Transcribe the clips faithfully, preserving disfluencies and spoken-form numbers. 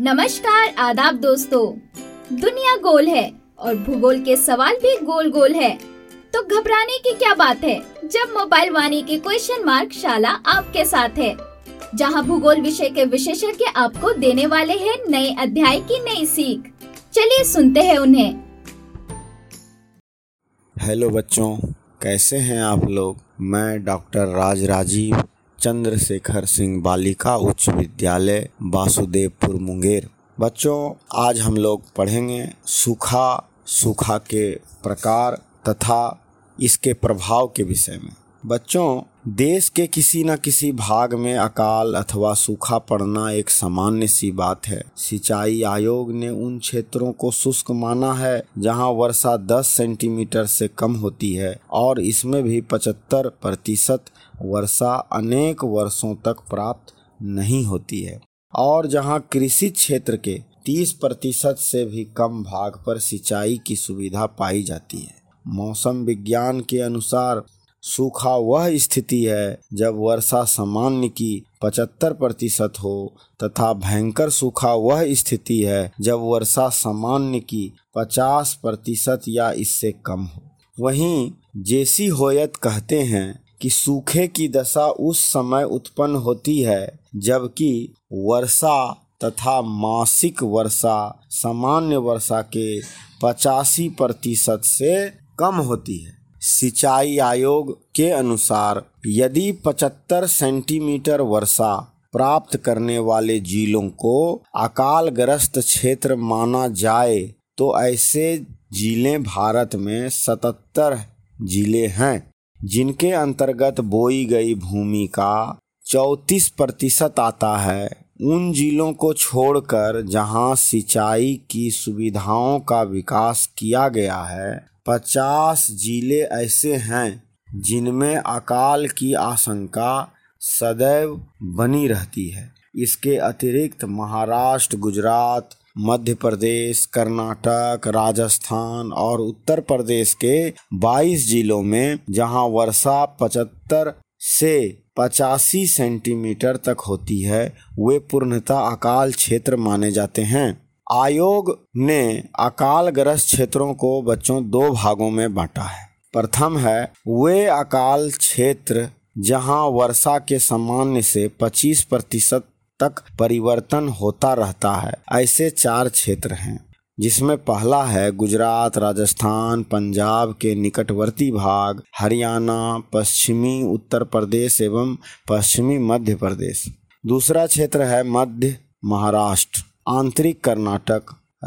नमस्कार आदाब दोस्तों। दुनिया गोल है और भूगोल के सवाल भी गोल गोल है, तो घबराने की क्या बात है जब मोबाइल वाणी के क्वेश्चन मार्क शाला आपके साथ है, जहां भूगोल विषय के विशेषज्ञ आपको देने वाले हैं नए अध्याय की नई सीख। चलिए सुनते हैं उन्हें। हेलो बच्चों, कैसे हैं आप लोग। मैं डॉक्टर राज राजीव चंद्रशेखर सिंह बालिका उच्च विद्यालय वासुदेवपुर मुंगेर। बच्चों, आज हम लोग पढ़ेंगे सूखा सूखा के प्रकार तथा इसके प्रभाव के विषय में। बच्चों, देश के किसी न किसी भाग में अकाल अथवा सूखा पड़ना एक सामान्य सी बात है। सिंचाई आयोग ने उन क्षेत्रों को शुष्क माना है जहां वर्षा दस सेंटीमीटर से कम होती है और इसमें भी पचहत्तर प्रतिशत वर्षा अनेक वर्षों तक प्राप्त नहीं होती है, और जहां कृषि क्षेत्र के तीस प्रतिशत से भी कम भाग पर सिंचाई की सुविधा पाई जाती है। मौसम विज्ञान के अनुसार सूखा वह स्थिति है जब वर्षा सामान्य की पचहत्तर प्रतिशत हो तथा भयंकर सूखा वह स्थिति है जब वर्षा सामान्य की पचास प्रतिशत या इससे कम हो। वहीं जेसी होयत कहते हैं कि सूखे की दशा उस समय उत्पन्न होती है जबकि वर्षा तथा मासिक वर्षा सामान्य वर्षा के पचासी प्रतिशत से कम होती है। सिंचाई आयोग के अनुसार यदि पचहत्तर सेंटीमीटर वर्षा प्राप्त करने वाले जिलों को अकालग्रस्त क्षेत्र माना जाए तो ऐसे जिले भारत में सतहत्तर जिले हैं, जिनके अंतर्गत बोई गई भूमि का चौंतीस प्रतिशत आता है। उन जिलों को छोड़कर जहां सिंचाई की सुविधाओं का विकास किया गया है, पचास जिले ऐसे हैं जिनमें अकाल की आशंका सदैव बनी रहती है। इसके अतिरिक्त महाराष्ट्र, गुजरात, मध्य प्रदेश, कर्नाटक, राजस्थान और उत्तर प्रदेश के बाईस जिलों में जहां वर्षा पचहत्तर से पचासी सेंटीमीटर तक होती है, वे पूर्णतः अकाल क्षेत्र माने जाते हैं। आयोग ने अकालग्रस्त क्षेत्रों को बच्चों दो भागों में बांटा है। प्रथम है वे अकाल क्षेत्र जहां वर्षा के सामान्य से पच्चीस प्रतिशत तक परिवर्तन होता रहता है। ऐसे चार क्षेत्र हैं, जिसमें पहला है गुजरात, राजस्थान, पंजाब के निकटवर्ती भाग, हरियाणा, पश्चिमी उत्तर प्रदेश एवं पश्चिमी मध्य प्रदेश। दूसरा क्षेत्र है मध्य महाराष्ट्र, आंतरिक कर्नाटक,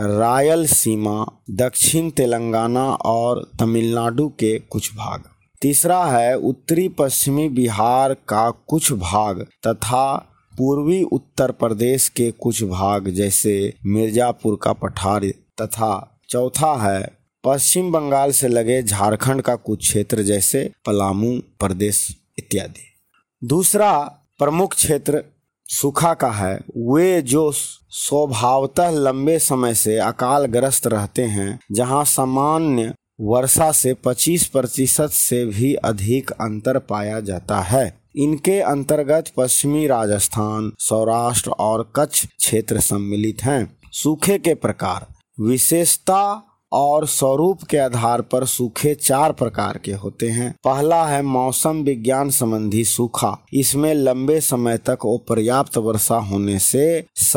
रायलसीमा, दक्षिण तेलंगाना और तमिलनाडु के कुछ भाग। तीसरा है उत्तरी पश्चिमी बिहार का कुछ भाग तथा पूर्वी उत्तर प्रदेश के कुछ भाग जैसे मिर्जापुर का पठार तथा चौथा है पश्चिम बंगाल से लगे झारखंड का कुछ क्षेत्र जैसे पलामू प्रदेश इत्यादि। दूसरा प्रमुख क्षेत्र सूखा का है वे जो स्वभावतः लंबे समय से अकालग्रस्त रहते हैं, जहां सामान्य वर्षा से पच्चीस प्रतिशत से भी अधिक अंतर पाया जाता है। इनके अंतर्गत पश्चिमी राजस्थान, सौराष्ट्र और कच्छ क्षेत्र सम्मिलित हैं। सूखे के प्रकार, विशेषता और स्वरूप के आधार पर सूखे चार प्रकार के होते हैं। पहला है मौसम विज्ञान संबंधी सूखा। इसमें लंबे समय तक अपर्याप्त वर्षा होने से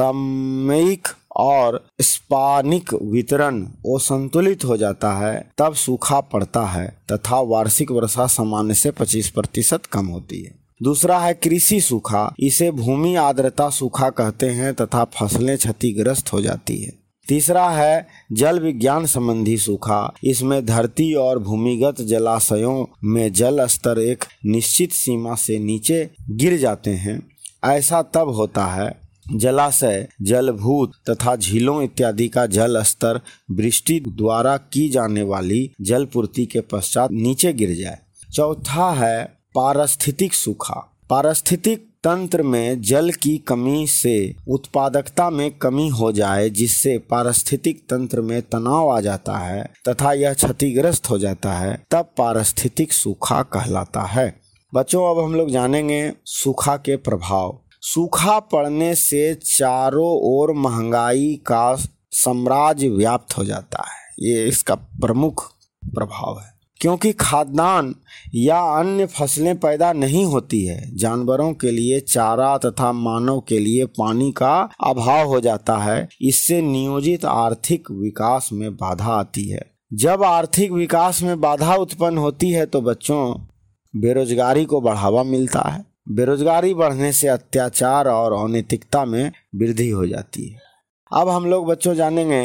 सामयिक और स्पानिक वितरण असंतुलित हो जाता है, तब सूखा पड़ता है तथा वार्षिक वर्षा सामान्य से पच्चीस प्रतिशत कम होती है। दूसरा है कृषि सूखा। इसे भूमि आर्द्रता सूखा कहते हैं तथा फसलें क्षतिग्रस्त हो जाती है। तीसरा है जल विज्ञान संबंधी सूखा। इसमें धरती और भूमिगत जलाशयों में जल स्तर एक निश्चित सीमा से नीचे गिर जाते हैं। ऐसा तब होता है जलाशय, जलभूत तथा झीलों इत्यादि का जल स्तर वृष्टि द्वारा की जाने वाली जलपूर्ति के पश्चात नीचे गिर जाए। चौथा है पारिस्थितिक सूखा। पारिस्थितिक तंत्र में जल की कमी से उत्पादकता में कमी हो जाए, जिससे पारिस्थितिक तंत्र में तनाव आ जाता है तथा यह क्षतिग्रस्त हो जाता है, तब पारिस्थितिक सूखा कहलाता है। बच्चों, अब हम लोग जानेंगे सूखा के प्रभाव। सूखा पड़ने से चारों ओर महंगाई का साम्राज्य व्याप्त हो जाता है। ये इसका प्रमुख प्रभाव है, क्योंकि खाद्यान्न या अन्य फसलें पैदा नहीं होती है। जानवरों के लिए चारा तथा मानव के लिए पानी का अभाव हो जाता है। इससे नियोजित आर्थिक विकास में बाधा आती है। जब आर्थिक विकास में बाधा उत्पन्न होती है तो बच्चों बेरोजगारी को बढ़ावा मिलता है। बेरोजगारी बढ़ने से अत्याचार और अनैतिकता में वृद्धि हो जाती है। अब हम लोग बच्चों जानेंगे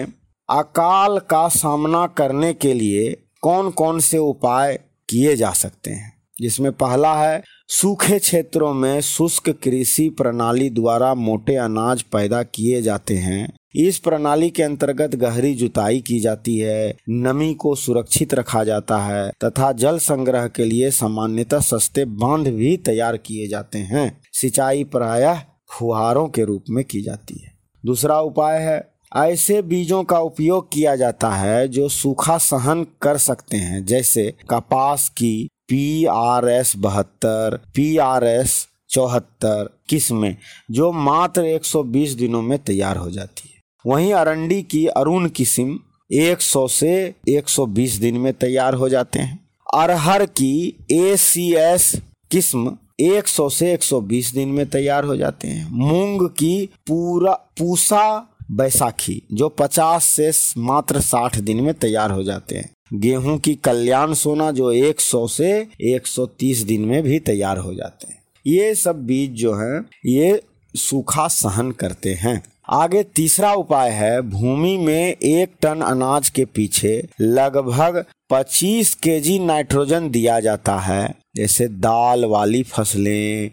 अकाल का सामना करने के लिए कौन कौन से उपाय किए जा सकते हैं, जिसमें पहला है सूखे क्षेत्रों में शुष्क कृषि प्रणाली द्वारा मोटे अनाज पैदा किए जाते हैं। इस प्रणाली के अंतर्गत गहरी जुताई की जाती है, नमी को सुरक्षित रखा जाता है तथा जल संग्रह के लिए सामान्यतः सस्ते बांध भी तैयार किए जाते हैं। सिंचाई प्रायः फुहारों के रूप में की जाती है। दूसरा उपाय है ऐसे बीजों का उपयोग किया जाता है जो सूखा सहन कर सकते हैं, जैसे कपास की पी आर एस बहत्तर, पी आर एस चौहत्तर किस्में जो मात्र एक सौ बीस दिनों में तैयार हो जाती है। वहीं अरंडी की अरुण किस्म एक सौ से एक सौ बीस दिन में तैयार हो जाते हैं। अरहर की ए सी एस किस्म एक सौ से एक सौ बीस दिन में तैयार हो जाते हैं। मूंग की पूरा पूसा बैसाखी जो पचास से मात्र साठ दिन में तैयार हो जाते हैं। गेहूं की कल्याण सोना जो एक सौ से एक सौ तीस दिन में भी तैयार हो जाते हैं। ये सब बीज जो हैं ये सूखा सहन करते हैं। आगे तीसरा उपाय है भूमि में एक टन अनाज के पीछे लगभग पच्चीस केजी नाइट्रोजन दिया जाता है। जैसे दाल वाली फसलें,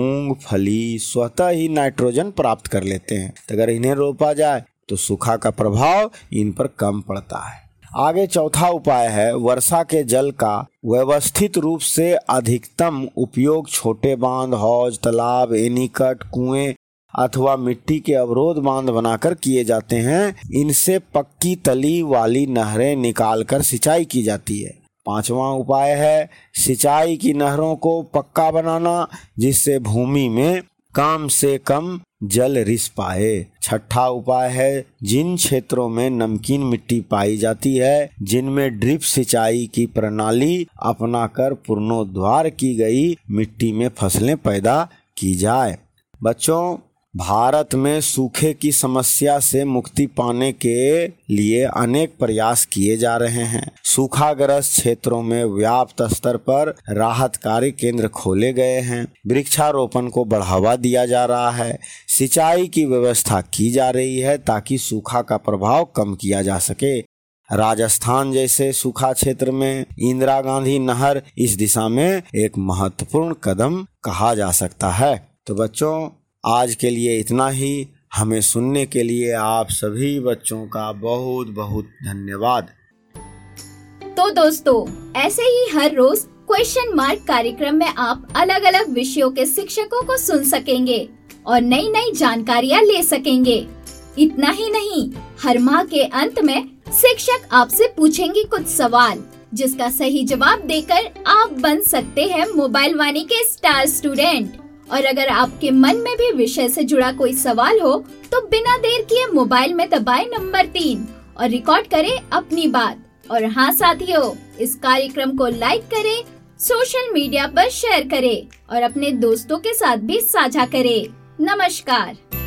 मूंगफली स्वतः ही नाइट्रोजन प्राप्त कर लेते हैं, तो अगर इन्हें रोपा जाए तो सूखा का प्रभाव इन पर कम पड़ता है। आगे चौथा उपाय है वर्षा के जल का व्यवस्थित रूप से अधिकतम उपयोग छोटे बांध, हौज, तालाब, एनीकट, कुएं अथवा मिट्टी के अवरोध बांध बनाकर किए जाते हैं। इनसे पक्की तली वाली नहरें निकालकर सिंचाई की जाती है। पांचवा उपाय है सिंचाई की नहरों को पक्का बनाना, जिससे भूमि में कम से कम जल रिस पाए। छठा उपाय है जिन क्षेत्रों में नमकीन मिट्टी पाई जाती है, जिनमें ड्रिप सिंचाई की प्रणाली अपनाकर पुनर्द्वार की गई मिट्टी में फसलें पैदा की जाए। बच्चों भारत में सूखे की समस्या से मुक्ति पाने के लिए अनेक प्रयास किए जा रहे हैं। सूखाग्रस्त क्षेत्रों में व्याप्त स्तर पर राहत कार्य केंद्र खोले गए हैं। वृक्षारोपण को बढ़ावा दिया जा रहा है। सिंचाई की व्यवस्था की जा रही है ताकि सूखा का प्रभाव कम किया जा सके। राजस्थान जैसे सूखा क्षेत्र में इंदिरा गांधी नहर इस दिशा में एक महत्वपूर्ण कदम कहा जा सकता है। तो बच्चों आज के लिए इतना ही। हमें सुनने के लिए आप सभी बच्चों का बहुत बहुत धन्यवाद। तो दोस्तों ऐसे ही हर रोज क्वेश्चन मार्क कार्यक्रम में आप अलग अलग विषयों के शिक्षकों को सुन सकेंगे और नई नई जानकारियाँ ले सकेंगे। इतना ही नहीं, हर माह के अंत में शिक्षक आपसे पूछेंगे कुछ सवाल, जिसका सही जवाब देकर आप बन सकते हैं मोबाइल वाणी के स्टार स्टूडेंट। और अगर आपके मन में भी विषय से जुड़ा कोई सवाल हो तो बिना देर किए मोबाइल में दबाएं नंबर तीन और रिकॉर्ड करें अपनी बात। और हाँ साथियों, इस कार्यक्रम को लाइक करें, सोशल मीडिया पर शेयर करें और अपने दोस्तों के साथ भी साझा करें। नमस्कार।